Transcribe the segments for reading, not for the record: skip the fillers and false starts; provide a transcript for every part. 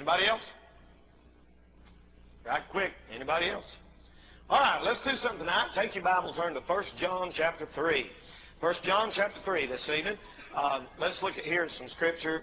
Anybody else? Right quick. Anybody else? All right, let's do something tonight. Take your Bible and turn to 1 John chapter 3. 1 John chapter 3 this evening. Let's look at here some scripture.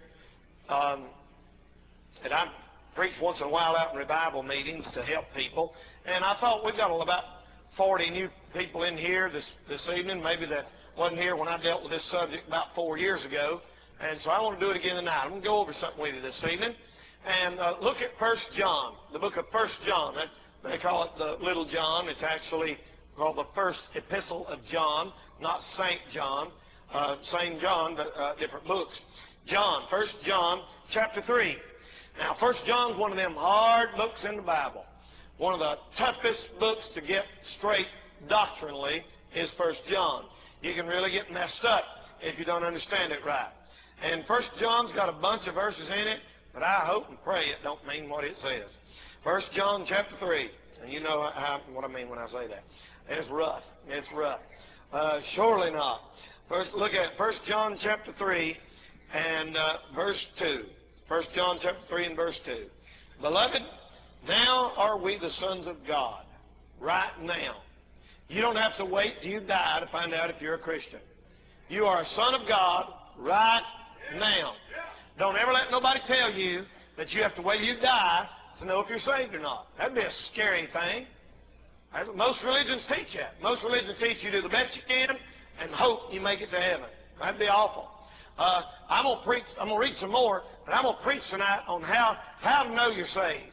And I preach once in a while out in revival meetings to help people. And I thought we've got about 40 new people in here this evening, maybe that wasn't here when I dealt with this subject about 4 years ago. And so I want to do it again tonight. I'm going to go over something with you this evening. And look at 1 John, the book of 1 John. They call it the Little John. It's actually called the first epistle of John, not St. John. Same John, but different books. John, 1 John chapter 3. Now, 1 John's one of them hard books in the Bible. One of the toughest books to get straight doctrinally is 1 John. You can really get messed up if you don't understand it right. And 1 John's got a bunch of verses in it, but I hope and pray it don't mean what it says. 1 John chapter 3. And you know what I mean when I say that. It's rough. It's rough. Surely not. First, look at 1 John chapter 3 and verse 2. 1 John chapter 3 and verse 2. Beloved, now are we the sons of God. Right now. You don't have to wait till you die to find out if you're a Christian. You are a son of God right now. Don't ever let nobody tell you that you have to wait till you die to know if you're saved or not. That'd be a scary thing. Most religions teach that. Most religions teach you do the best you can and hope you make it to heaven. That'd be awful. I'm gonna read some more, but I'm gonna preach tonight on how to know you're saved.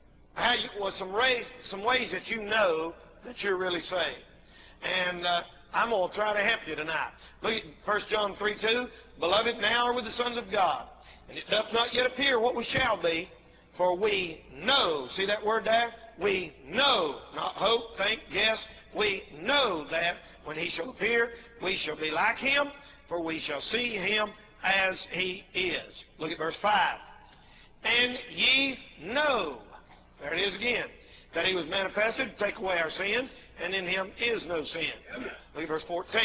Some ways that you know that you're really saved. And I'm gonna try to help you tonight. Look at 1 John 3:2. Beloved, now are we the sons of God, and it doth not yet appear what we shall be, for we know. See that word there? We know, not hope, think, guess. We know that when he shall appear, we shall be like him, for we shall see him as he is. Look at verse 5. And ye know, there it is again, that he was manifested to take away our sins, and in him is no sin. Look at verse 14.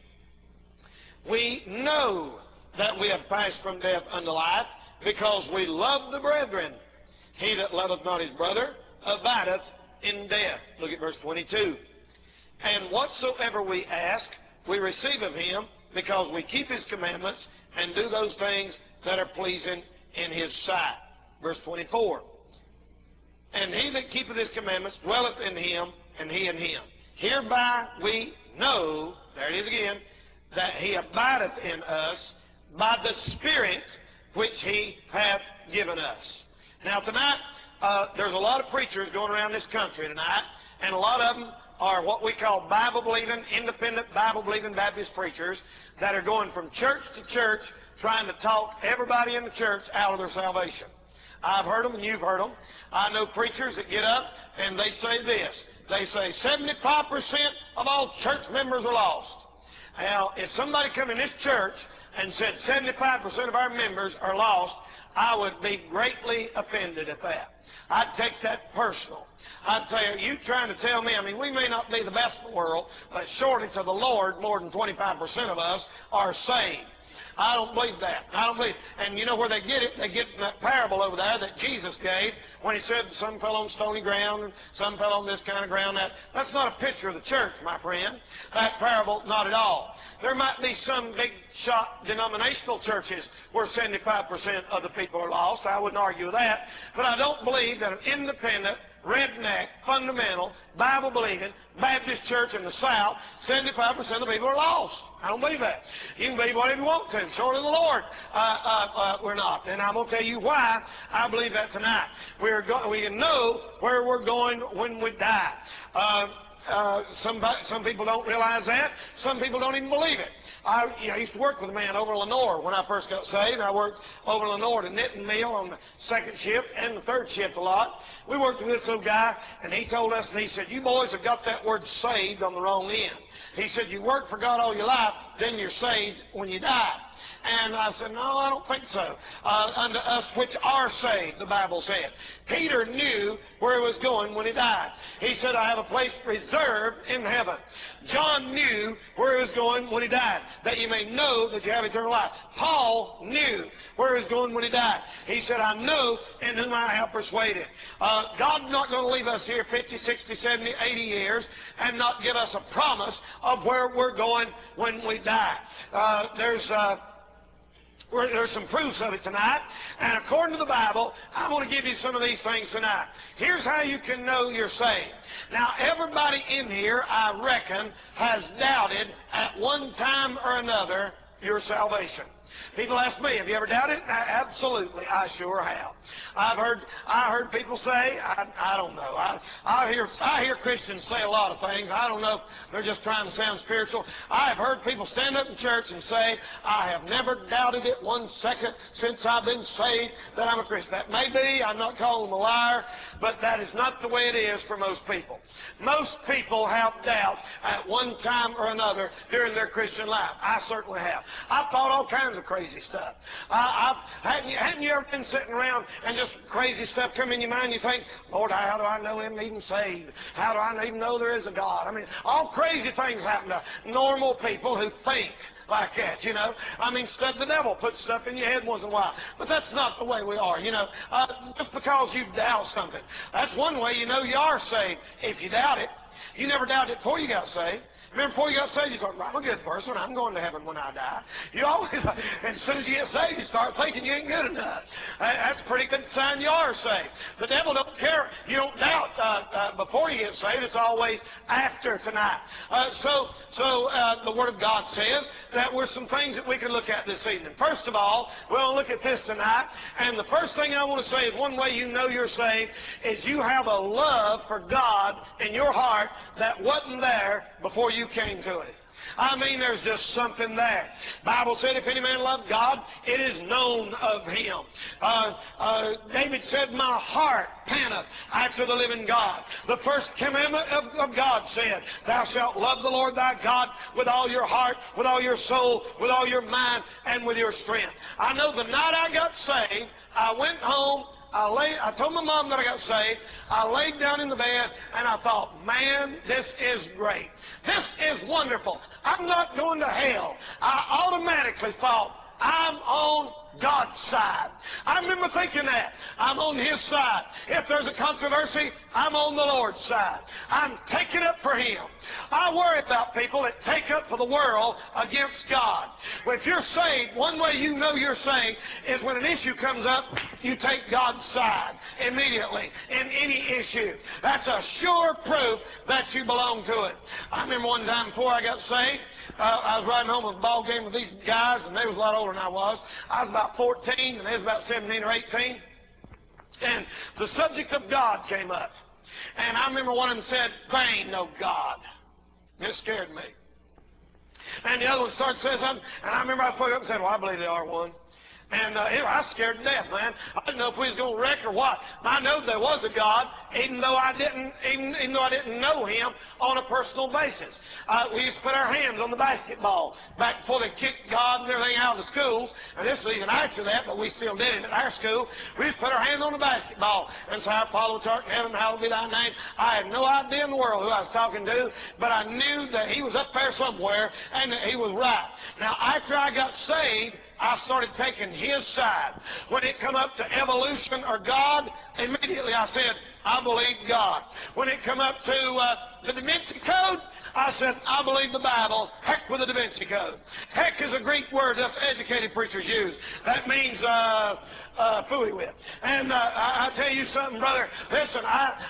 We know that we have passed from death unto life, because we love the brethren. He that loveth not his brother abideth in death. Look at verse 22. And whatsoever we ask, we receive of him, because we keep his commandments and do those things that are pleasing in his sight. Verse 24. And he that keepeth his commandments dwelleth in him, and he in him. Hereby we know, there it is again, that he abideth in us by the Spirit which he hath given us. Now tonight, there's a lot of preachers going around this country tonight, and a lot of them are what we call Bible-believing, independent Bible-believing Baptist preachers that are going from church to church trying to talk everybody in the church out of their salvation. I've heard them and you've heard them. I know preachers that get up and they say this. They say 75% of all church members are lost. Now, if somebody come in this church and said 75% of our members are lost, I would be greatly offended at that. I'd take that personal. I'd say, are you trying to tell me, we may not be the best in the world, but surely to the Lord, more than 25% of us are saved. I don't believe that. I don't believe. And you know where they get it? They get from that parable over there that Jesus gave when he said some fell on stony ground and some fell on this kind of ground. That's not a picture of the church, my friend. That parable, not at all. There might be some big shot denominational churches where 75% of the people are lost. I wouldn't argue with that. But I don't believe that an independent, redneck, fundamental, Bible-believing Baptist church in the South, 75% of the people are lost. I don't believe that. You can believe whatever you want to. Short of the Lord, we're not. And I'm going to tell you why I believe that tonight. We can know where we're going when we die. Some people don't realize that. Some people don't even believe it. I used to work with a man over in Lenore when I first got saved. I worked over in Lenore at a knitting mill on the second shift and the third shift a lot. We worked with this little guy, and he told us, and he said, you boys have got that word saved on the wrong end. He said, you work for God all your life, then you're saved when you die. And I said, no, I don't think so. Unto us which are saved, the Bible said. Peter knew where he was going when he died. He said, I have a place reserved in heaven. John knew where he was going when he died, that you may know that you have eternal life. Paul knew where he was going when he died. He said, I know in whom I have persuaded. God's not going to leave us here 50, 60, 70, 80 years and not give us a promise of where we're going when we die. There's some proofs of it tonight, and according to the Bible, I'm going to give you some of these things tonight. Here's how you can know you're saved. Now, everybody in here, I reckon, has doubted at one time or another your salvation. People ask me, have you ever doubted? Absolutely, I sure have. I heard people say, I don't know. I hear Christians say a lot of things. I don't know if they're just trying to sound spiritual. I have heard people stand up in church and say, I have never doubted it one second since I've been saved that I'm a Christian. That may be, I'm not calling them a liar, but that is not the way it is for most people. Most people have doubt at one time or another during their Christian life. I certainly have. I've thought all kinds of crazy stuff. Hadn't you ever been sitting around and just crazy stuff come in your mind? You think, Lord, how do I know him even saved? How do I even know there is a God? I mean, all crazy things happen to normal people who think like that, you know. I mean, the devil puts stuff in your head once in a while. But that's not the way we are, you know. Just because you doubt something, that's one way you know you are saved. If you doubt it, you never doubted it before you got saved. Remember, before you got saved, you thought, I'm a good person. I'm going to heaven when I die. You always, and as soon as you get saved, you start thinking you ain't good enough. That's a pretty good sign you are saved. The devil don't care. You don't doubt before you get saved. It's always after tonight. So the Word of God says that there's some things that we can look at this evening. First of all, we'll look at this tonight. And the first thing I want to say is one way you know you're saved is you have a love for God in your heart that wasn't there before you came to it. I mean, there's just something there. Bible said, if any man love God, it is known of him. David said, my heart panteth after the living God. The first commandment of God said, thou shalt love the Lord thy God with all your heart, with all your soul, with all your mind, and with your strength. I know the night I got saved, I went home, I told my mom that I got saved. I laid down in the bed and I thought, man, this is great. This is wonderful. I'm not going to hell. I automatically thought, I'm on God's side. I remember thinking that. I'm on His side. If there's a controversy, I'm on the Lord's side. I'm taking up for Him. I worry about people that take up for the world against God. Well, if you're saved, one way you know you're saved is when an issue comes up, you take God's side immediately in any issue. That's a sure proof that you belong to it. I remember one time before I got saved, I was riding home with a ball game with these guys, and they was a lot older than I was. I was about 14, and they was about 17 or 18. And the subject of God came up. And I remember one of them said, there ain't no God. It scared me. And the other one started saying something, and I remember I spoke up and said, well, I believe there are one. And I was scared to death, man. I didn't know if we was going to wreck or what. I know there was a God, even though I didn't know Him on a personal basis. We used to put our hands on the basketball back before they kicked God and everything out of the schools. And this was even after that, but we still did it at our school. We used to put our hands on the basketball and say, our Father which art in heaven, hallowed be thy name. I had no idea in the world who I was talking to, but I knew that He was up there somewhere and that He was right. Now, after I got saved, I started taking His side. When it come up to evolution or God, immediately I said, I believe God. When it come up to the Da Vinci Code, I said, I believe the Bible. Heck with the Da Vinci Code. Heck is a Greek word us educated preachers use. That means fooey with. And I tell you something, brother. Listen,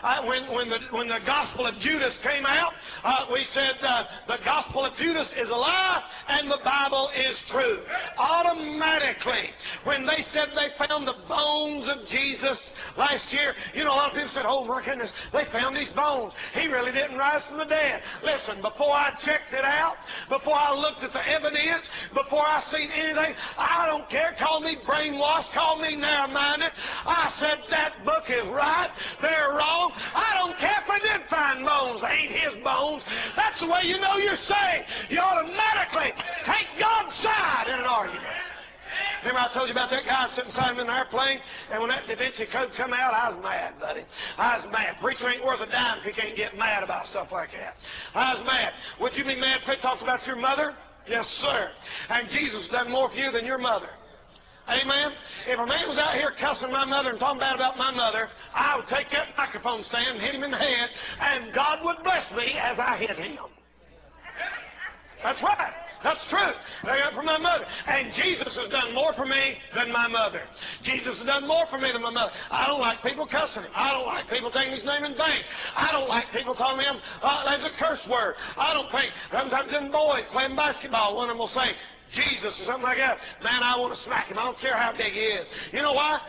when the Gospel of Judas came out, we said the Gospel of Judas is a lie and the Bible is true. Automatically, when they said they found the bones of Jesus last year, you know, a lot of people said, oh my goodness, they found these bones. He really didn't rise from the dead. Listen, before I checked it out, before I looked at the evidence, before I seen anything, I don't care. Call me brainwashed, call me narrow-minded. I said that book is right, they're wrong. I don't care if they did find bones. They ain't His bones. That's the way you know you're saved. You automatically take God's side in an argument. Remember I told you about that guy sitting beside him in the airplane, and when that Da Vinci Code come out, I was mad, buddy. I was mad. Preacher ain't worth a dime if he can't get mad about stuff like that. I was mad. Would you be mad if they talked about your mother? Yes, sir. And Jesus has done more for you than your mother. Amen? If a man was out here cussing my mother and talking bad about my mother, I would take that microphone stand and hit him in the head, and God would bless me as I hit him. That's right. That's true. I got it from my mother. And Jesus has done more for me than my mother. Jesus has done more for me than my mother. I don't like people cussing him. I don't like people taking his name in vain. I don't like people calling him as a curse word. I don't think, sometimes in boys playing basketball, one of them will say, Jesus or something like that. Man, I want to smack him. I don't care how big he is. You know why?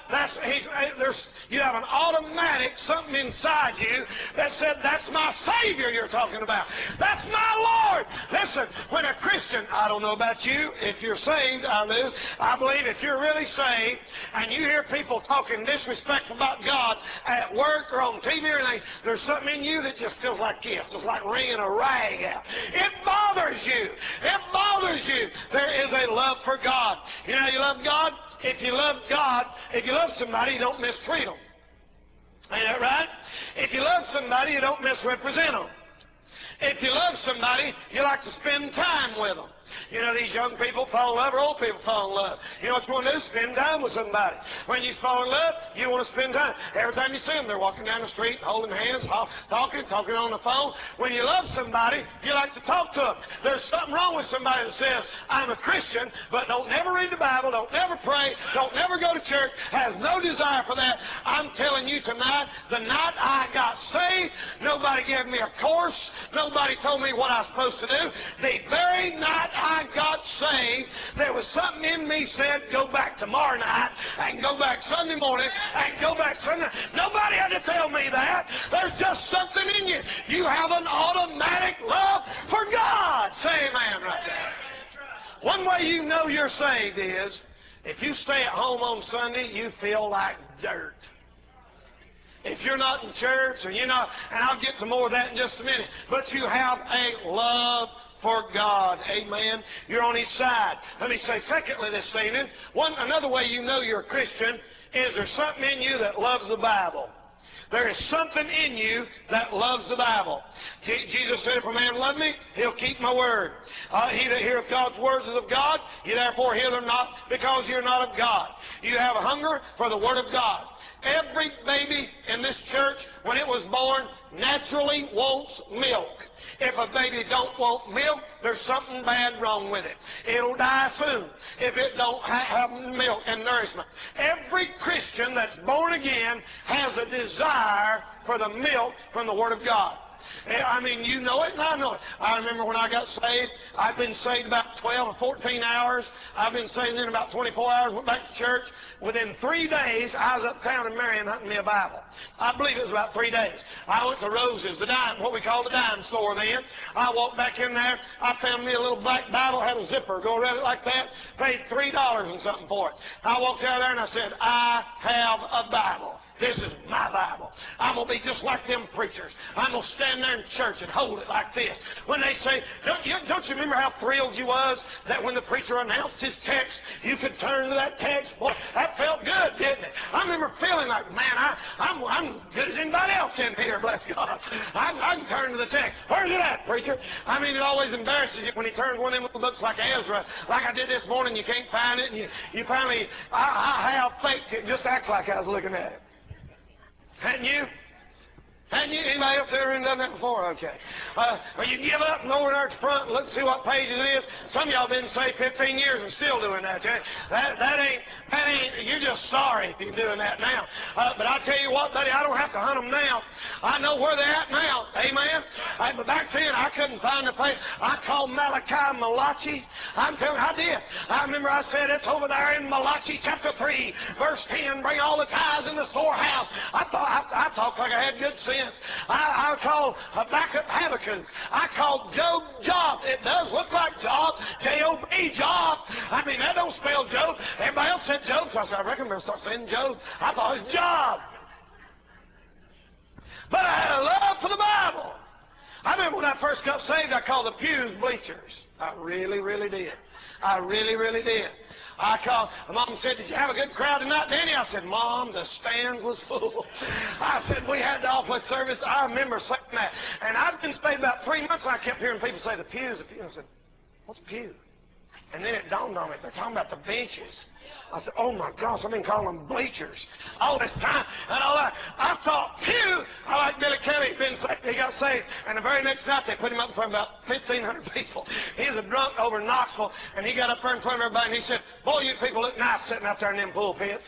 You have an automatic something inside you that said, that's my Savior you're talking about. That's my Lord. Listen, when a Christian, I don't know about you, if you're saved, I do. I believe if you're really saved and you hear people talking disrespectful about God at work or on TV or anything, there's something in you that just feels like this. It's like wringing a rag out. It bothers you. It bothers you. There is a love for God. You know how you love God? If you love God, if you love somebody, you don't mistreat them. Ain't that right? If you love somebody, you don't misrepresent them. If you love somebody, you like to spend time with them. You know, these young people fall in love, or old people fall in love. You know what you want to do? Spend time with somebody. When you fall in love, you want to spend time. Every time you see them, they're walking down the street, holding hands, talking on the phone. When you love somebody, you like to talk to them. There's something wrong with somebody that says, I'm a Christian, but don't never read the Bible, don't never pray, don't never go to church, has no desire for that. I'm telling you tonight, the night I got saved, nobody gave me a course, nobody told me what I was supposed to do. The very night I got saved, there was something in me said, go back tomorrow night, and go back Sunday morning, and go back Sunday. Nobody had to tell me that. There's just something in you. You have an automatic love for God. Say amen right there. One way you know you're saved is, if you stay at home on Sunday, you feel like dirt. If you're not in church, or you're not, and I'll get to more of that in just a minute, but you have a love for God. Amen. You're on His side. Let me say, secondly, this evening, another way you know you're a Christian is there's something in you that loves the Bible. There is something in you that loves the Bible. Jesus said, if a man love me, he'll keep my word. He that heareth God's words is of God. You therefore hear them not, because you're not of God. You have a hunger for the Word of God. Every baby in this church, when it was born, naturally wants milk. If a baby don't want milk, there's something bad wrong with it. It'll die soon if it don't have milk and nourishment. Every Christian that's born again has a desire for the milk from the Word of God. I mean, you know it and I know it. I remember when I got saved, I'd been saved about 12 or 14 hours. I've been saved in about 24 hours, went back to church. Within 3 days, I was uptown in Marion hunting me a Bible. I believe it was about 3 days. I went to Rose's, what we call the dime store then. I walked back in there. I found me a little black Bible, had a zipper, go around it like that, paid $3 and something for it. I walked out there and I said, I have a Bible. This is my Bible. I'm going to be just like them preachers. I'm going to stand there in church and hold it like this. When they say, don't you remember how thrilled you was that when the preacher announced his text, you could turn to that text? Boy, that felt good, didn't it? I remember feeling like, man, I'm good as anybody else in here, bless God. I can turn to the text. Where's it at, preacher? I mean, it always embarrasses you when he turns one of them little books like Ezra, like I did this morning, you can't find it, and you finally, I have faith to just act like I was looking at it. Hadn't you? Hadn't you? Anybody else ever done that before? Okay. Well, you give up and go over there at the front and look and see what page it is. Some of y'all been saved 15 years and still doing that. That ain't, you're just sorry if you're doing that now. But I tell you what, buddy, I don't have to hunt them now. I know where they're at now. Amen? But back then, I couldn't find the place. I called Malachi Malachi. I'm telling you, I did. I remember I said, it's over there in Malachi chapter 3, verse 10, bring all the tithes in the storehouse. I talked like I had good sense. I called Habakkuk. I called Job Job. It does look like Job. J-O-B, Job. I mean, that don't spell Job. Everybody else said Job, so I said, I reckon we'll start saying Job. I thought it was Job. But I had a love for the Bible. I remember when I first got saved, I called the pews bleachers. I really, really did. I really, really did. I called. Mom said, "Did you have a good crowd tonight, Danny?" I said, "Mom, the stand was full." I said, "We had the awful service." I remember saying that. And I've been staying about 3 months, and I kept hearing people say, "The pews, the pews." I said, "What's a pew?" And then it dawned on me, they're talking about the benches. I said, "Oh my gosh, I've been calling them bleachers all this time." And all that. I thought, pew! I like Billy Kelly. He got saved. And the very next night, they put him up in front of about 1,500 people. He was a drunk over in Knoxville, and he got up there in front of everybody, and he said, "Boy, you people look nice sitting out there in them pulpits."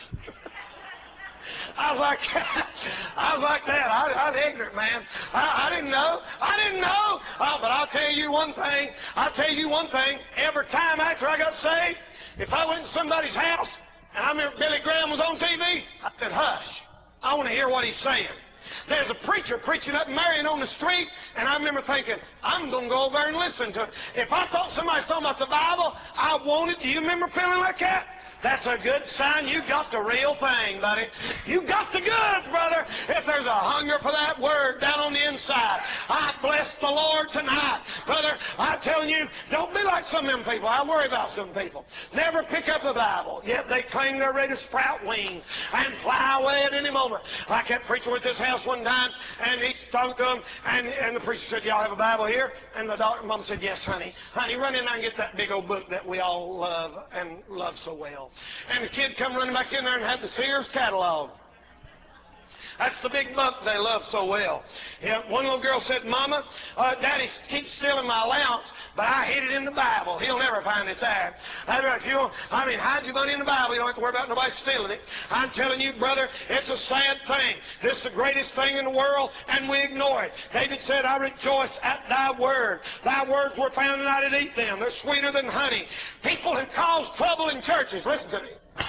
I was like that. I was ignorant, man. I didn't know. But I'll tell you one thing. Every time after I got saved, if I went to somebody's house and I remember Billy Graham was on TV, I said, "Hush. I want to hear what he's saying." There's a preacher preaching up in Marion on the street, and I remember thinking, I'm going to go over there and listen to it. If I thought somebody was talking about the Bible, I wanted. Do you remember feeling like that? That's a good sign. You got the real thing, buddy. You got the goods, brother. If there's a hunger for that word down on the inside, I bless the Lord tonight. Brother, I'm telling you, don't be like some of them people. I worry about some people. Never pick up the Bible, yet they claim they're ready to sprout wings and fly away at any moment. Like that preacher with this house one time, and he talked to them, and the preacher said, "Y'all have a Bible here?" And the daughter, Mom said, "Yes, honey. Honey, run in there and get that big old book that we all love and love so well." And the kid come running back in there and had the Sears catalog. That's the big book they love so well. Yeah, one little girl said, "Mama, Daddy keeps stealing my allowance, but I hid it in the Bible. He'll never find it there." Hide your money in the Bible. You don't have to worry about nobody stealing it. I'm telling you, brother, it's a sad thing. This is the greatest thing in the world, and we ignore it. David said, "I rejoice at thy word. Thy words were found, and I did eat them. They're sweeter than honey." People have caused trouble in churches. Listen to me.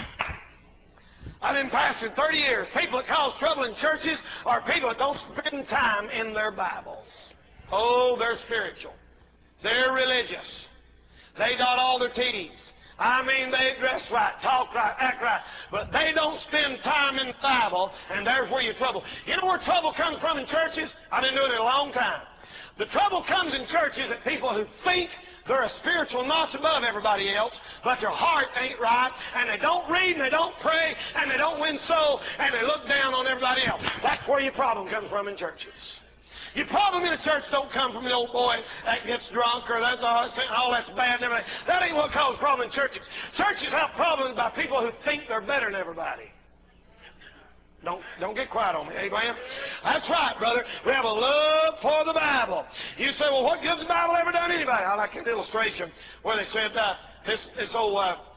I've been pastoring 30 years. People that cause trouble in churches are people that don't spend time in their Bibles. Oh, they're spiritual. They're religious. They dot all their T's. They dress right, talk right, act right. But they don't spend time in the Bible, and there's where your trouble. You know where trouble comes from in churches? I've been doing it a long time. The trouble comes in churches at people who think they're a spiritual notch above everybody else, but their heart ain't right, and they don't read, and they don't pray, and they don't win souls, and they look down on everybody else. That's where your problem comes from in churches. Your problem in a church don't come from the old boy that gets drunk or that's all that's bad and everything. That ain't what causes problem in churches. Churches have problems by people who think they're better than everybody. Don't get quiet on me, amen? That's right, brother. We have a love for the Bible. You say, "Well, what good's the Bible ever done anybody?" I like an illustration where they said this old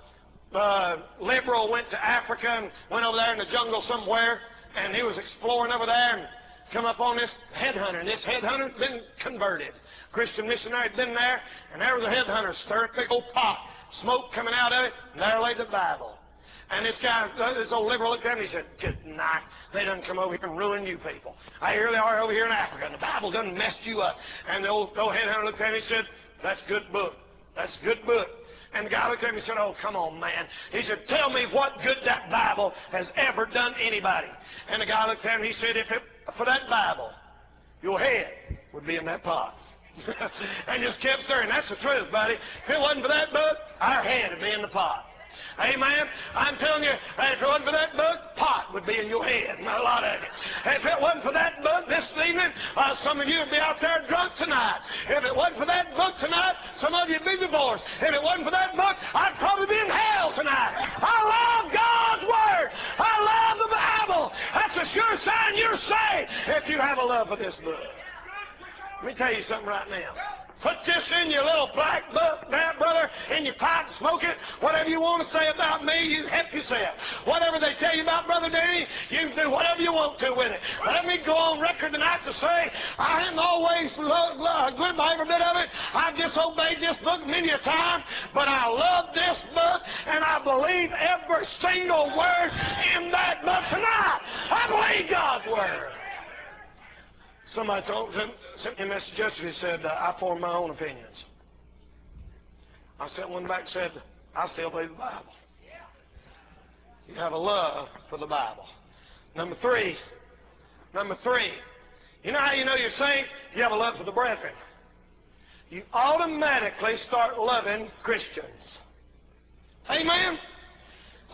liberal went to Africa and went over there in the jungle somewhere, and he was exploring over there and come up on this headhunter. And this headhunter had been converted. Christian missionary had been there, and there was a headhunter stirring a big old pot, smoke coming out of it, and there lay the Bible. And this old liberal looked at him and he said, "Good night. They done come over here and ruin you people. Here they are over here in Africa, and the Bible done messed you up." And the old headhunter looked at him and he said, "That's a good book. That's a good book." And the guy looked at him and said, "Oh, come on, man." He said, "Tell me what good that Bible has ever done anybody." And the guy looked at him and he said, "If it for that Bible, your head would be in that pot." And just kept stirring. That's the truth, buddy. If it wasn't for that book, our head would be in the pot. Amen. I'm telling you, if it wasn't for that book, pot would be in your head, and a lot of it. If it wasn't for that book this evening, some of you would be out there drunk tonight. If it wasn't for that book tonight, some of you would be divorced. If it wasn't for that book, I'd probably be in hell tonight. I love God's Word. I love the Bible. That's a sure sign you're saved if you have a love for this book. Let me tell you something right now. Put this in your little black book there, brother, in your pipe and smoke it. Whatever you want to say about me, you help yourself. Whatever they tell you about Brother Danny, you can do whatever you want to with it. But let me go on record tonight to say I haven't always good by every bit of it. I've disobeyed this book many a time, but I love this book, and I believe every single word in that book tonight. I believe God's Word. Somebody sent me a message yesterday that said, "I form my own opinions." I sent one back and said, "I still believe the Bible." You have a love for the Bible. Number three, you know how you know you're saved? You have a love for the brethren. You automatically start loving Christians. Amen?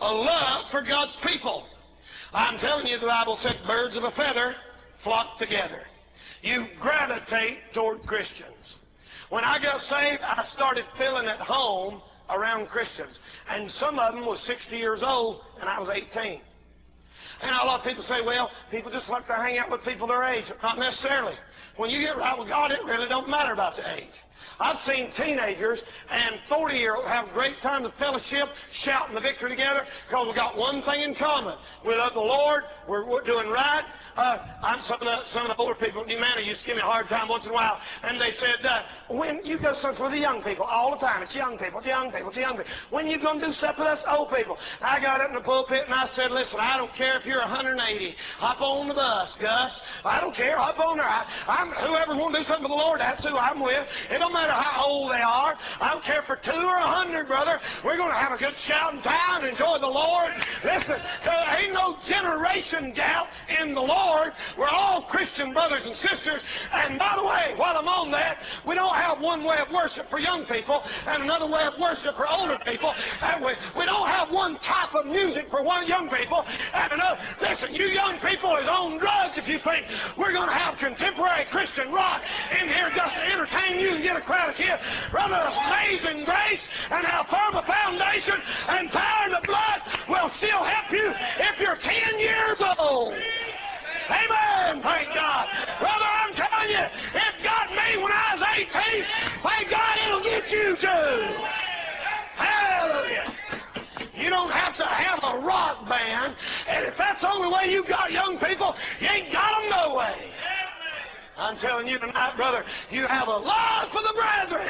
a love for God's people. I'm telling you, the Bible said birds of a feather flock together. You gravitate toward Christians. When I got saved, I started feeling at home around Christians. And some of them was 60 years old, and I was 18. And a lot of people say, well, people just like to hang out with people their age. Not necessarily. When you get right with God, it really don't matter about the age. I've seen teenagers and 40-year-olds have a great time of fellowship, shouting the victory together, because we've got one thing in common. We love the Lord. We're doing right. Some of the older people in Humana used to give me a hard time once in a while, and they said, when you go something for the young people, all the time, it's young people, it's young people, it's young people. When you going to do stuff with us old people? I got up in the pulpit and I said, listen, I don't care if you're 180. Hop on the bus, Gus. I don't care. Hop on there. Whoever wants to do something for the Lord, that's who I'm with. It don't matter how old they are. I don't care for 2 or 100, brother. We're going to have a good shouting time and enjoy the Lord. Listen, there ain't no generation gap in the Lord. We're all Christian brothers and sisters. And by the way, while I'm on that, we don't have one way of worship for young people and another way of worship for older people. And we don't have one type of music for one young people and another. Listen, you young people is on drugs if you think we're going to have contemporary Christian rock in here just to entertain you and get a crowd of kids. Brother, Amazing Grace and how firm a foundation and power in the blood will still help you if you're 10 years old. Amen. Thank God. Brother, I'm telling you, it got me when I was 18. Thank God it'll get you too. Hallelujah. You don't have to have a rock band, and if that's the only way you got young people, you ain't got them no way. I'm telling you tonight, brother, you have a love for the brethren.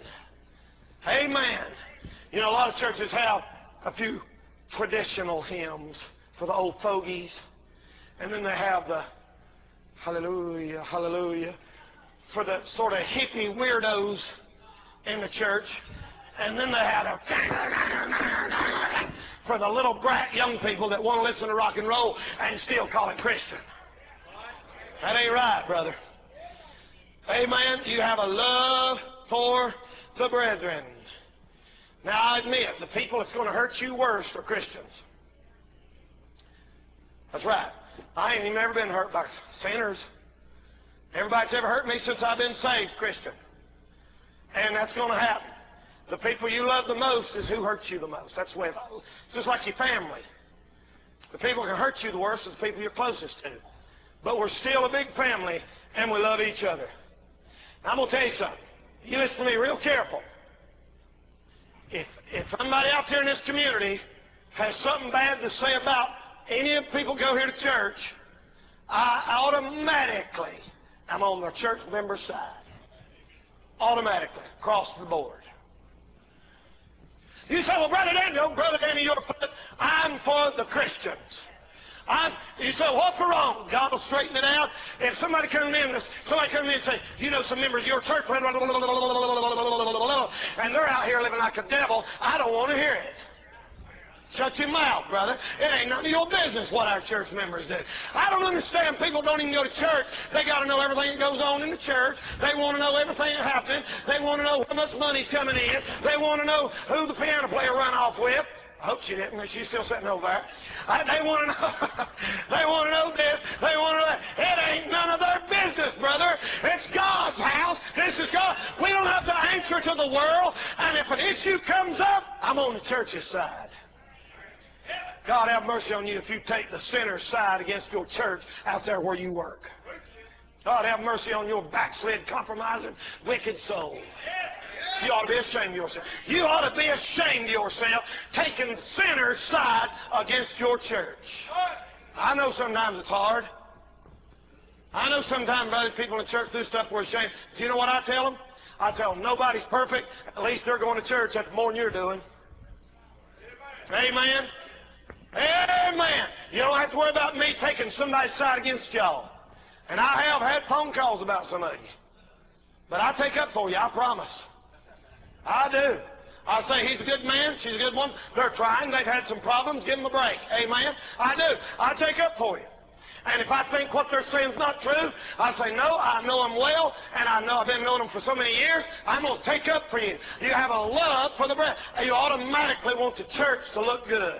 Amen. You know, a lot of churches have a few traditional hymns for the old fogies. And then they have the hallelujah, hallelujah for the sort of hippie weirdos in the church. And then they have a for the little brat young people that want to listen to rock and roll and still call it Christian. That ain't right, brother. Amen. You have a love for the brethren. Now, I admit, the people that's going to hurt you worst are Christians. That's right. I ain't even ever been hurt by sinners. Everybody that's ever hurt me since I've been saved, Christian. And that's going to happen. The people you love the most is who hurts you the most. That's the way it's just like your family. The people who can hurt you the worst are the people you're closest to. But we're still a big family, and we love each other. Now, I'm going to tell you something. You listen to me real careful. If somebody out there in this community has something bad to say about any of the people go here to church, I automatically am on the church member's side. Automatically, across the board. You say, well, Brother Danny, you're for it. I'm for the Christians. You say, what's wrong? God will straighten it out. If somebody comes in and say, you know, some members of your church, and they're out here living like a devil, I don't want to hear it. Shut your mouth, brother. It ain't none of your business what our church members do. I don't understand. People don't even go to church. They got to know everything that goes on in the church. They want to know everything that's happening. They want to know how much money's coming in. They want to know who the piano player run off with. I hope she didn't. She's still sitting over there. They want to know. They want to know this. They want to know that. It ain't none of their business, brother. It's God's house. This is God. We don't have to answer to the world. And if an issue comes up, I'm on the church's side. God have mercy on you if you take the sinner's side against your church out there where you work. God have mercy on your backslid, compromising, wicked soul. You ought to be ashamed of yourself. You ought to be ashamed of yourself taking the sinner's side against your church. I know sometimes it's hard. I know sometimes, brother, people in the church do stuff we're ashamed. Do you know what I tell them? I tell them, nobody's perfect. At least they're going to church. That's more than you're doing. Amen. Amen. You don't have to worry about me taking somebody's side against y'all. And I have had phone calls about some of you. But I take up for you, I promise. I do. I say he's a good man, she's a good woman. They're trying, they've had some problems, give them a break. Amen. I do. I take up for you. And if I think what they're saying is not true, I say, no, I know them well, and I know I've been knowing them for so many years, I'm going to take up for you. You have a love for the brethren. You automatically want the church to look good.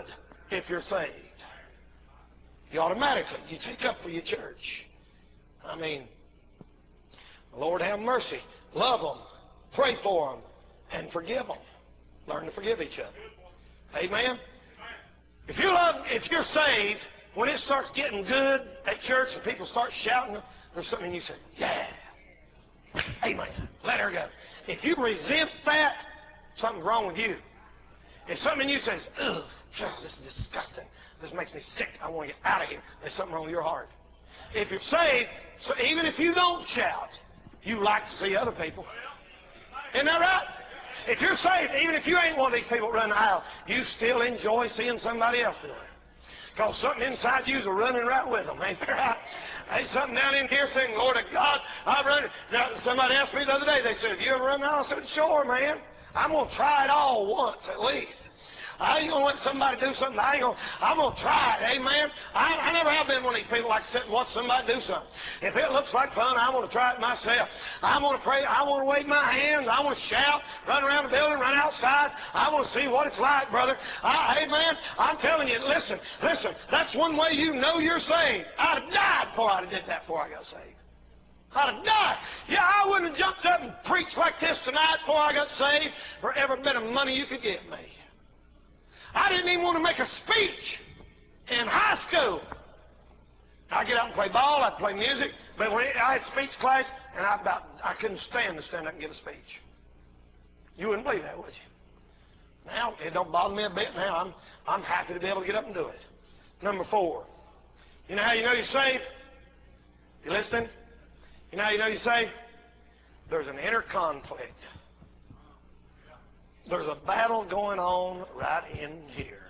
if you're saved. You automatically, you take up for your church. I mean, Lord have mercy. Love them. Pray for them. And forgive them. Learn to forgive each other. Amen? If you're saved, when it starts getting good at church and people start shouting, there's something you say, yeah. Amen. Let her go. If you resent that, something's wrong with you. If something in you says, ugh, this is disgusting. This makes me sick. I want to get out of here. There's something wrong with your heart. If you're saved, so even if you don't shout, you like to see other people. Isn't that right? If you're saved, even if you ain't one of these people running the aisle, you still enjoy seeing somebody else do it. Because something inside you is running right with them. Ain't there right? There's something down in here saying, Lord of God, I'm running. Now, somebody asked me the other day, they said, have you ever run the aisle? I said, sure, man. I'm going to try it all once at least. I ain't going to let somebody do something. I'm going to try it. Amen. I never have been one of these people like sit and watch somebody do something. If it looks like fun, I want to try it myself. I want to pray. I want to wave my hands. I want to shout, run around the building, run outside. I want to see what it's like, brother. Amen. I'm telling you, listen. That's one way you know you're saved. I'd have died before I'd have did that before I got saved. I'd have died. Yeah, I wouldn't have jumped up and preached like this tonight before I got saved for every bit of money you could give me. I didn't even want to make a speech in high school. I'd get out and play ball, I'd play music, but when I had speech class, and I couldn't stand to stand up and give a speech. You wouldn't believe that, would you? Now, it don't bother me a bit now. I'm happy to be able to get up and do it. Number 4. You know how you know you're saved? You listening? You know how you know you're saved? There's an inner conflict. There's a battle going on right in here.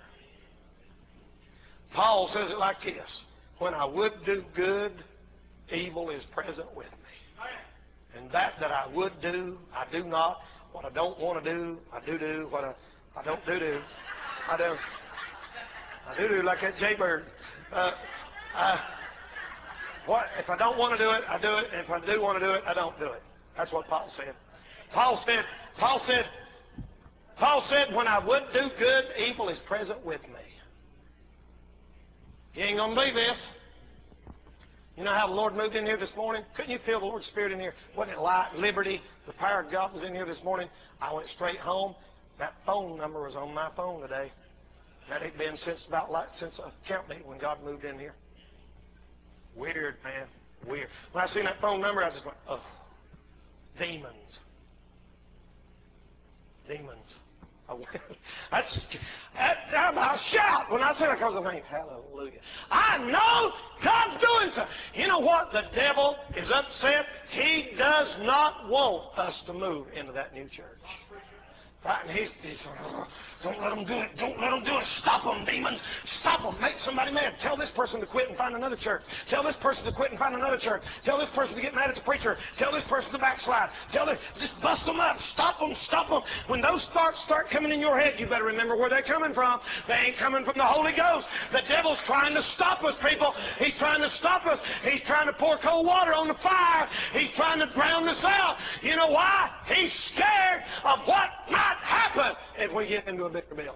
Paul says it like this. When I would do good, evil is present with me. And that I would do, I do not. What I don't want to do, I do. What I don't do, I do. I do like that jaybird. If I don't want to do it, I do it. And if I do want to do it, I don't do it. That's what Paul said. Paul said, when I would do good, evil is present with me. You ain't going to believe this. You know how the Lord moved in here this morning? Couldn't you feel the Lord's Spirit in here? Wasn't it light, liberty? The power of God was in here this morning. I went straight home. That phone number was on my phone today. That ain't been since a camp meeting when God moved in here. Weird, man. Weird. When I seen that phone number, I just went, oh, demons. I shout when I say that because I think, hallelujah. I know God's doing something. You know what? The devil is upset. He does not want us to move into that new church. Right? And he's don't let them do it. Don't let them do it. Stop them, demons. Stop them. Make somebody mad. Tell this person to quit and find another church. Tell this person to quit and find another church. Tell this person to get mad at the preacher. Tell this person to backslide. Just bust them up. Stop them. Stop them. When those thoughts start coming in your head, you better remember where they're coming from. They ain't coming from the Holy Ghost. The devil's trying to stop us, people. He's trying to stop us. He's trying to pour cold water on the fire. He's trying to drown us out. You know why? He's scared of what might happen if we get into a bigger building.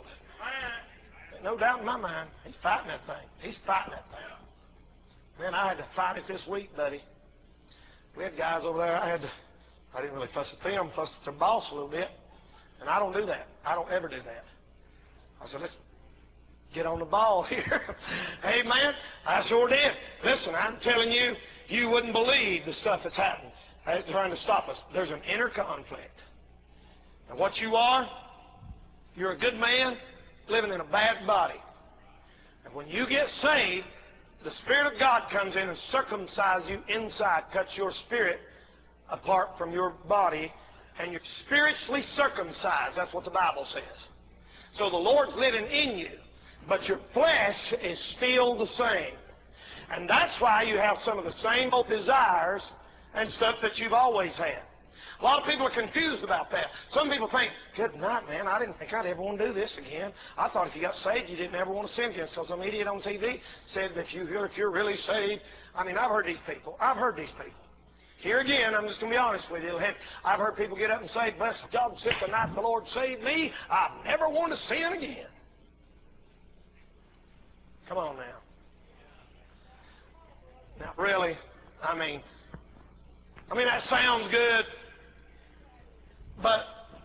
No doubt in my mind, he's fighting that thing. He's fighting that thing. Man, I had to fight it this week, buddy. We had guys over there. I didn't really fuss at them, fuss at their boss a little bit. And I don't do that. I don't ever do that. I said, let's get on the ball here. Amen. I sure did. Listen, I'm telling you, you wouldn't believe the stuff that's happening. It's trying to stop us. There's an inner conflict. And what you are, you're a good man living in a bad body. And when you get saved, the Spirit of God comes in and circumcises you inside, cuts your spirit apart from your body, and you're spiritually circumcised. That's what the Bible says. So the Lord's living in you, but your flesh is still the same. And that's why you have some of the same old desires and stuff that you've always had. A lot of people are confused about that. Some people think, good night, man, I didn't think I'd ever want to do this again. I thought if you got saved, you didn't ever want to sin again. So some idiot on TV said that if you're really saved, I mean, I've heard these people. Here again, I'm just going to be honest with you. I've heard people get up and say, bless God, since the night the Lord saved me, I've never wanted to sin again. Come on now. Now, really, I mean, that sounds good, but,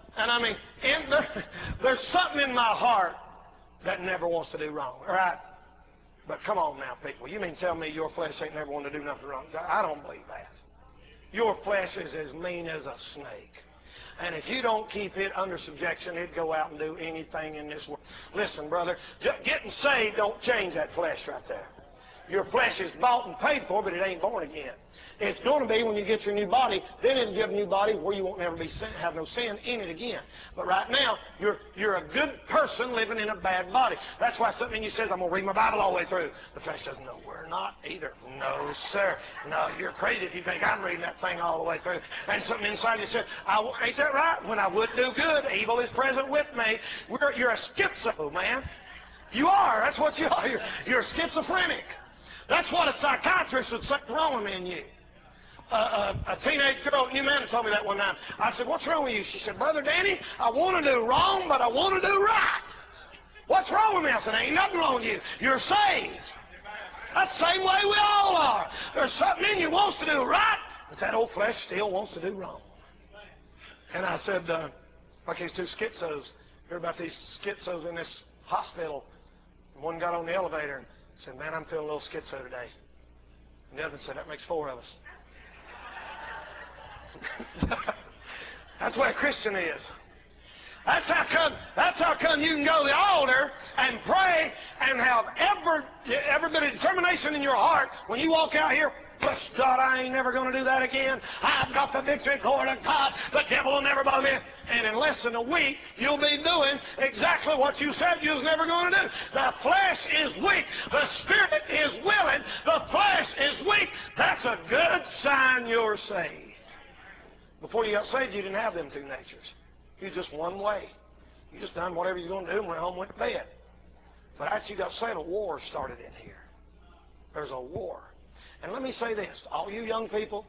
there's something in my heart that never wants to do wrong, all right? But come on now, people. You mean tell me your flesh ain't never wanted to do nothing wrong? I don't believe that. Your flesh is as mean as a snake. And if you don't keep it under subjection, it'd go out and do anything in this world. Listen, brother, getting saved don't change that flesh right there. Your flesh is bought and paid for, but it ain't born again. It's going to be when you get your new body, then it'll give a new body where you won't never have no sin in it again. But right now, you're a good person living in a bad body. That's why something in you says, I'm going to read my Bible all the way through. The flesh says, no, we're not either. No, sir. No, you're crazy if you think I'm reading that thing all the way through. And something inside you says, ain't that right? When I would do good, evil is present with me. You're a schizo, man. You are. That's what you are. You're schizophrenic. That's what a psychiatrist would say wrong in you. A teenage girl at New Mountain told me that one time. I said, what's wrong with you? She said, Brother Danny, I want to do wrong, but I want to do right. What's wrong with me? I said, ain't nothing wrong with you. You're saved. That's the same way we all are. There's something in you wants to do right, but that old flesh still wants to do wrong. And I said, like these two schizos, hear about these schizos in this hospital. And one got on the elevator and said, man, I'm feeling a little schizo today. And the other said, that makes four of us. That's what a Christian is. That's how come you can go to the altar and pray and have every bit of determination in your heart when you walk out here. Bless God, I ain't never going to do that again. I've got the victory, glory to God. The devil will never bother me. And in less than a week, you'll be doing exactly what you said you was never going to do. The flesh is weak. The spirit is willing. The flesh is weak. That's a good sign you're saved. Before you got saved, you didn't have them two natures. You was just one way. You just done whatever you were going to do and went home and went to bed. But after you got saved, a war started in here. There's a war. And let me say this, all you young people,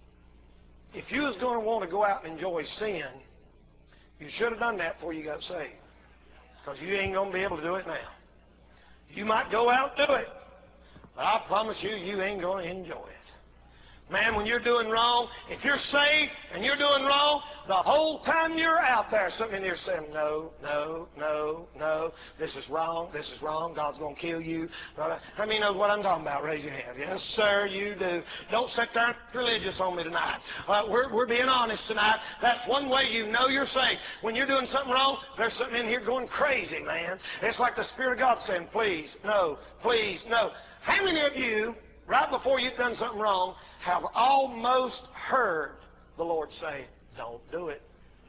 if you was going to want to go out and enjoy sin, you should have done that before you got saved. Because you ain't going to be able to do it now. You might go out and do it, but I promise you, you ain't going to enjoy it. Man, when you're doing wrong, if you're saved and you're doing wrong, the whole time you're out there, something in there saying, no, no, no, no, this is wrong, God's going to kill you. How many knows what I'm talking about? Raise your hand. Yes, sir, you do. Don't sit there and be religious on me tonight. We're being honest tonight. That's one way you know you're saved. When you're doing something wrong, there's something in here going crazy, man. It's like the Spirit of God saying, please, no, please, no. How many of you, right before you've done something wrong, have almost heard the Lord say, don't do it?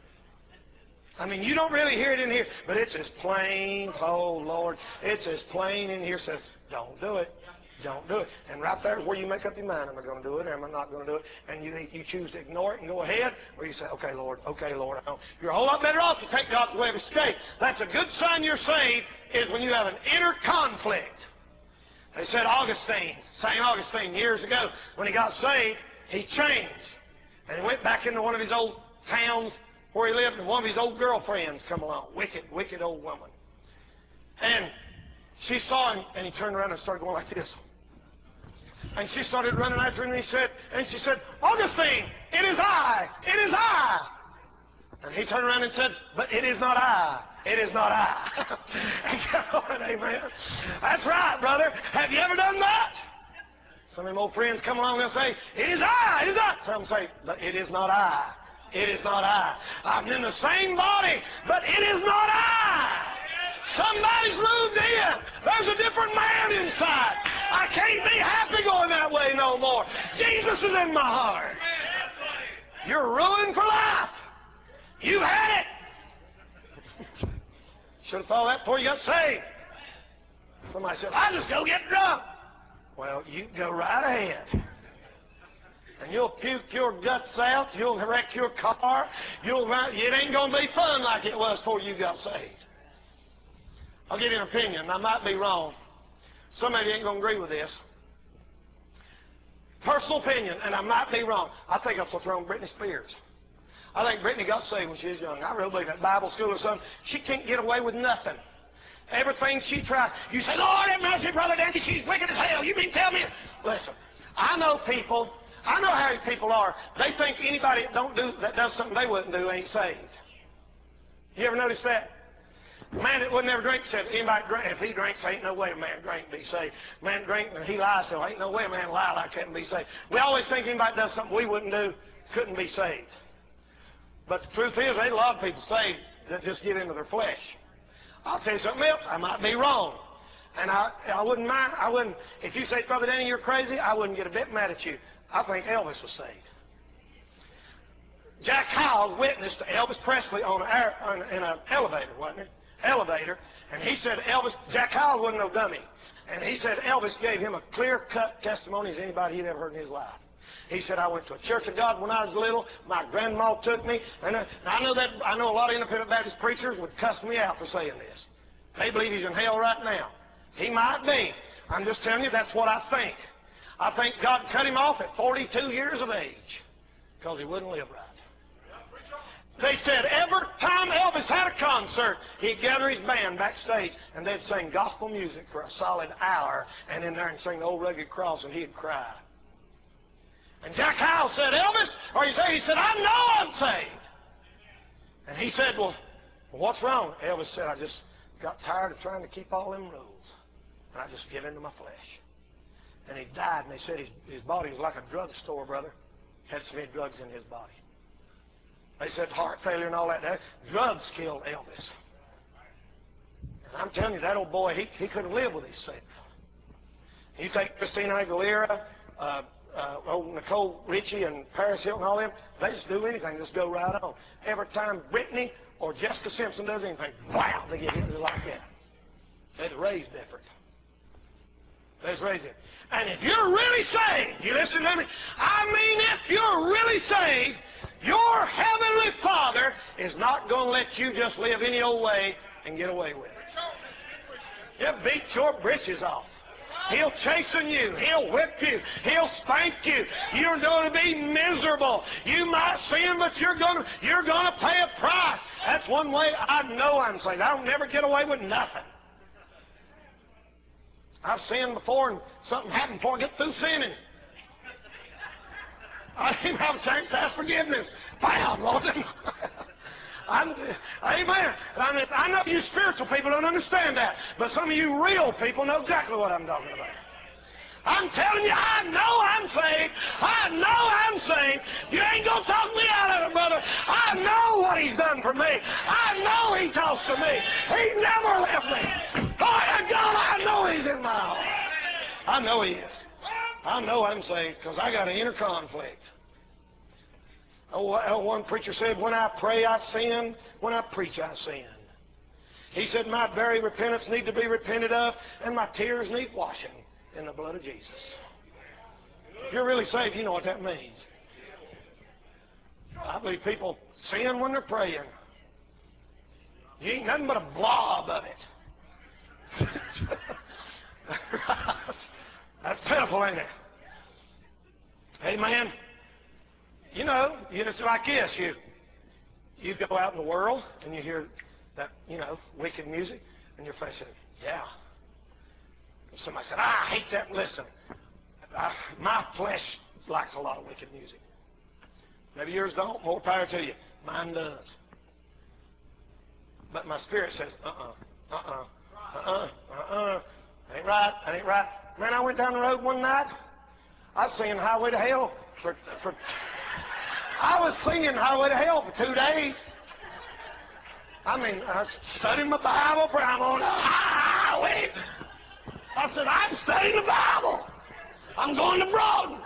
I mean, you don't really hear it in here, but it's as plain, oh Lord, it's as plain in here, says, don't do it. Don't do it. And right there is where you make up your mind, am I going to do it or am I not going to do it? And you choose to ignore it and go ahead, or you say, okay, Lord, I don't. You're a whole lot better off to take God's way of escape. That's a good sign you're saved, is when you have an inner conflict. They said St. Augustine, years ago, when he got saved, he changed. And he went back into one of his old towns where he lived, and one of his old girlfriends come along. Wicked old woman. And she saw him, and he turned around and started going like this. And she started running after him, and she said, Augustine, it is I. And he turned around and said, but it is not I. It is not I. Amen. That's right, brother. Have you ever done that? Some of them old friends come along and say, it is I. Some say, but it is not I. It is not I. I'm in the same body, but it is not I. Somebody's moved in. There's a different man inside. I can't be happy going that way no more. Jesus is in my heart. You're ruined for life. You had it. Should have thought of that before you got saved. Somebody said, I'll just go get drunk. Well, you go right ahead. And you'll puke your guts out. You'll wreck your car. It ain't going to be fun like it was before you got saved. I'll give you an opinion. I might be wrong. Some of you ain't going to agree with this. Personal opinion, and I might be wrong. I think that's what's wrong with Britney Spears. I think Britney got saved when she was young. I really believe that Bible school or something. She can't get away with nothing. Everything she tried. You say, Lord have mercy, Brother Danny, she's wicked as hell. You mean tell me? Listen, I know people. I know how people are. They think anybody that does something they wouldn't do ain't saved. You ever notice that? A man that would never drink said, anybody drink, if he drinks, ain't no way a man drink and be saved. A man drink and he lies, so ain't no way a man lie like that and be saved. We always think anybody does something we wouldn't do couldn't be saved. But the truth is, there's a lot of people saved that just get into their flesh. I'll tell you something else. I might be wrong. And I wouldn't mind. If you say, Brother Danny, you're crazy, I wouldn't get a bit mad at you. I think Elvis was saved. Jack Hyles witnessed to Elvis Presley in an elevator, wasn't it? Elevator. And he said Jack Hyles wasn't no dummy. And he said Elvis gave him a clear-cut testimony as anybody he'd ever heard in his life. He said, I went to a Church of God when I was little. My grandma took me. And I know a lot of independent Baptist preachers would cuss me out for saying this. They believe he's in hell right now. He might be. I'm just telling you, that's what I think. I think God cut him off at 42 years of age because he wouldn't live right. They said every time Elvis had a concert, he'd gather his band backstage and they'd sing gospel music for a solid hour and in there and sing the Old Rugged Cross and he'd cry. And Jack Hyles said, Elvis, are you saved? He said, I know I'm saved. And he said, well, what's wrong? Elvis said, I just got tired of trying to keep all them rules. And I just give into my flesh. And he died, and they said his body was like a drugstore, brother. Had so many drugs in his body. They said heart failure and all that. Drugs killed Elvis. And I'm telling you, that old boy, he couldn't live with himself. You take Christina Aguilera, Nicole Richie and Paris Hilton, all them, they just do anything, just go right on. Every time Britney or Jessica Simpson does anything, wow, they get hit just like that. They're raised different. They're raised different. And if you're really saved, you listen to me, I mean if you're really saved, your Heavenly Father is not going to let you just live any old way and get away with it. He'll beat your britches off. He'll chasten you. He'll whip you. He'll spank you. You're going to be miserable. You might sin, but you're going to pay a price. That's one way I know I'm saved. I don't never get away with nothing. I've sinned before and something happened before I get through sinning. I didn't have a chance to ask forgiveness. Bam, Lord. Amen. I know you spiritual people don't understand that, but some of you real people know exactly what I'm talking about. I'm telling you, I know I'm saved. I know I'm saved. You ain't going to talk me out of it, brother. I know what he's done for me. I know he talks to me. He never left me. By God, I know he's in my heart. I know he is. I know I'm saved because I got an inner conflict. One preacher said, when I pray, I sin. When I preach, I sin. He said, my very repentance need to be repented of, and my tears need washing in the blood of Jesus. If you're really saved, you know what that means. I believe people sin when they're praying. You ain't nothing but a blob of it. That's pitiful, ain't it? Amen. You know, it's like this. You go out in the world and you hear that, wicked music, and your face says, yeah. Somebody said, I hate that. Listen, my flesh likes a lot of wicked music. Maybe yours don't. More power to you. Mine does. But my spirit says, ain't right. Ain't right. Man, I went down the road one night. I was singing Highway to Hell I was singing Highway to Hell for 2 days. I mean, I was studying my Bible, for I'm on a highway. I said, I'm studying the Bible. I'm going to Broadway.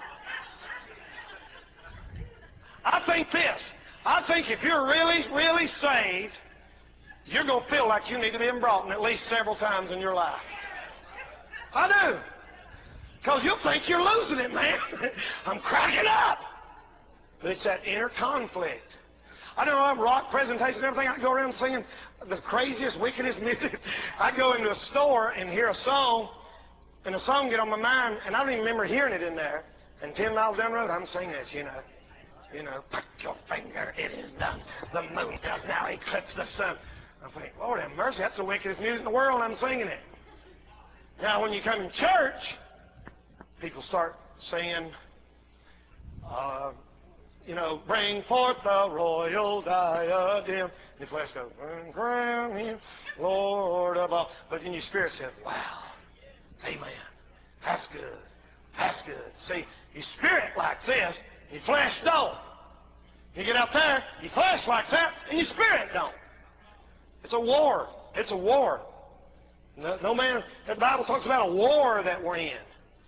I think this. I think if you're really, really saved, you're going to feel like you need to be in Broughton at least several times in your life. I do. Because you'll think you're losing it, man. I'm cracking up. But it's that inner conflict. I don't know, I'm rock presentation and everything. I go around singing the craziest, wickedest music. I go into a store and hear a song, and the song get on my mind, and I don't even remember hearing it in there. And 10 miles down the road, I'm singing this, put your finger, it is done. The moon does now eclipse the sun. I think, Lord have mercy, that's the wickedest music in the world, and I'm singing it. Now, when you come in church, people start saying, bring forth the royal diadem. And the flesh goes, crown him, Lord of all. But then your spirit says, wow, amen. That's good. That's good. See, your spirit likes this, your flesh don't. You get out there, your flesh likes that, and your spirit don't. It's a war. It's a war. No man, the Bible talks about a war that we're in.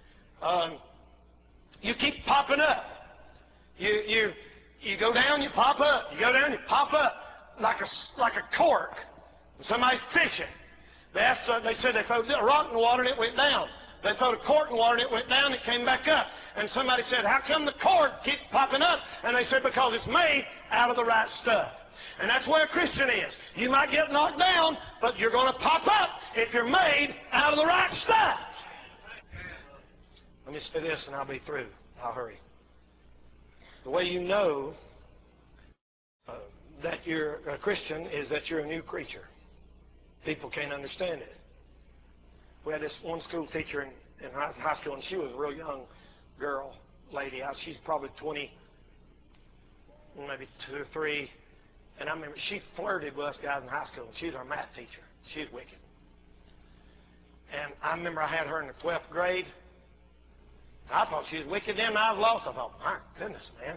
You keep popping up. You go down, you pop up. You go down, you pop up like a cork. When somebody's fishing, they said they threw a rock in the water and it went down. They threw a cork in the water and it went down and it came back up. And somebody said, how come the cork keeps popping up? And they said, because it's made out of the right stuff. And that's where a Christian is. You might get knocked down, but you're going to pop up if you're made out of the right stuff. Let me say this and I'll be through. I'll hurry. The way you know that you're a Christian is that you're a new creature. People can't understand it. We had this one school teacher in high school, and she was a real young girl, lady. She's probably 20, maybe 2 or 3. And I remember she flirted with us guys in high school, and she was our math teacher. She was wicked. And I remember I had her in the 12th grade. I thought she was wicked then, and I was lost. I thought, my goodness, man.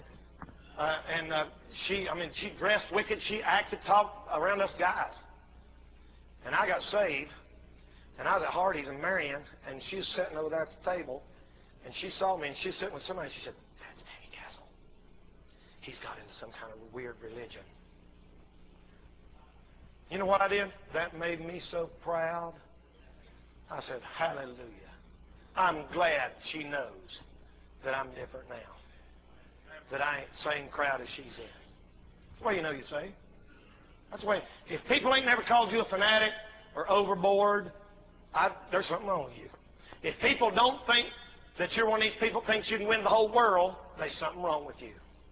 She dressed wicked. She acted, talked around us guys. And I got saved, and I was at Hardee's in Marion, and she was sitting over there at the table, and she saw me, and she was sitting with somebody, and she said, that's Danny Castle. He's got into some kind of weird religion. You know what I did? That made me so proud. I said, hallelujah. I'm glad she knows that I'm different now. That I ain't the same crowd as she's in. That's the way you know you're saved. That's the way. If people ain't never called you a fanatic or overboard, there's something wrong with you. If people don't think that you're one of these people who thinks you can win the whole world, there's something wrong with you.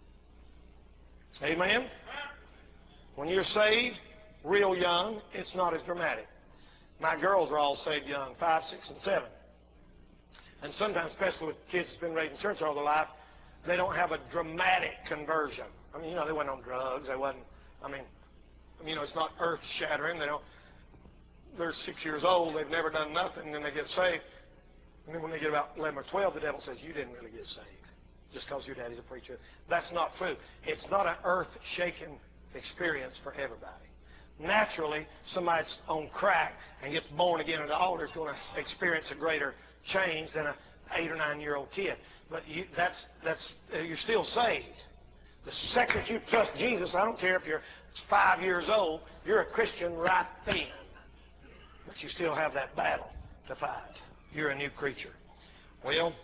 Amen? When you're saved, real young, it's not as dramatic. My girls are all saved young, 5, 6, and 7. And sometimes, especially with kids that's been raised in church all their life, they don't have a dramatic conversion. I mean, they wasn't on drugs. They wasn't, it's not earth-shattering. They're 6 years old. They've never done nothing, and then they get saved. And then when they get about 11 or 12, the devil says, you didn't really get saved just because your daddy's a preacher. That's not true. It's not an earth-shaking experience for everybody. Naturally, somebody's on crack and gets born again at the altar is going to experience a greater change than an 8 or 9-year-old kid. But you're still saved. The second you trust Jesus, I don't care if you're 5 years old, you're a Christian right then. But you still have that battle to fight. You're a new creature. Well,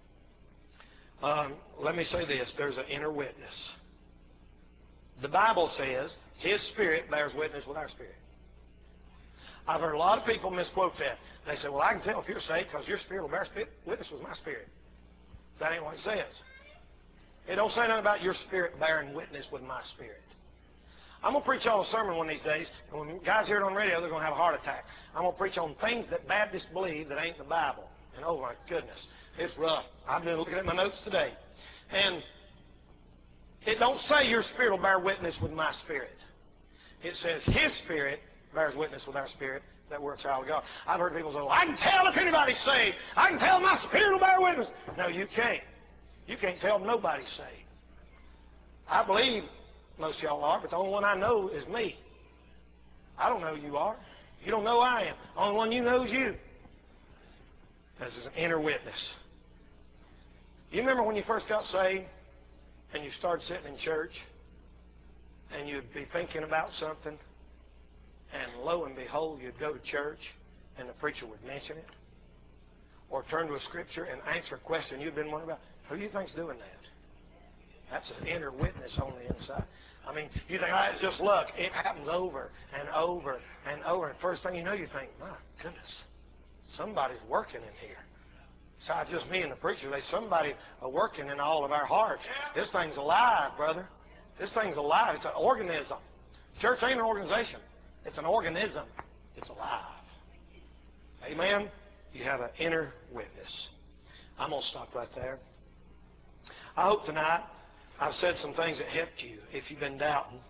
let me say this. There's an inner witness. The Bible says His Spirit bears witness with our spirit. I've heard a lot of people misquote that. They say, well, I can tell if you're saved because your spirit will bear witness with my spirit. That ain't what it says. It don't say nothing about your spirit bearing witness with my spirit. I'm going to preach on a sermon one of these days, and when guys hear it on radio, they're going to have a heart attack. I'm going to preach on things that Baptists believe that ain't in the Bible. And oh my goodness, it's rough. I've been looking at my notes today. And it don't say your spirit will bear witness with my spirit. It says His Spirit bears witness with our spirit that we're a child of God. I've heard people say, well, I can tell if anybody's saved. I can tell my spirit will bear witness. No, you can't. You can't tell nobody's saved. I believe most of y'all are, but the only one I know is me. I don't know who you are. You don't know I am. The only one you know is you. This is an inner witness. You remember when you first got saved and you started sitting in church and you'd be thinking about something, and lo and behold, you'd go to church and the preacher would mention it, or turn to a scripture and answer a question you've been wondering about. Who do you think's doing that? That's an inner witness on the inside. I mean, you think, it's just luck. It happens over and over and over. And first thing you know, you think, my goodness, somebody's working in here. Besides just me and the preacher, there's somebody working in all of our hearts. This thing's alive, brother. This thing's alive. It's an organism. Church ain't an organization. It's an organism. It's alive. Amen? You have an inner witness. I'm going to stop right there. I hope tonight I've said some things that helped you if you've been doubting.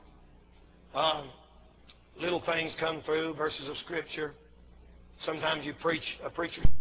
Little things come through, verses of Scripture. Sometimes a preacher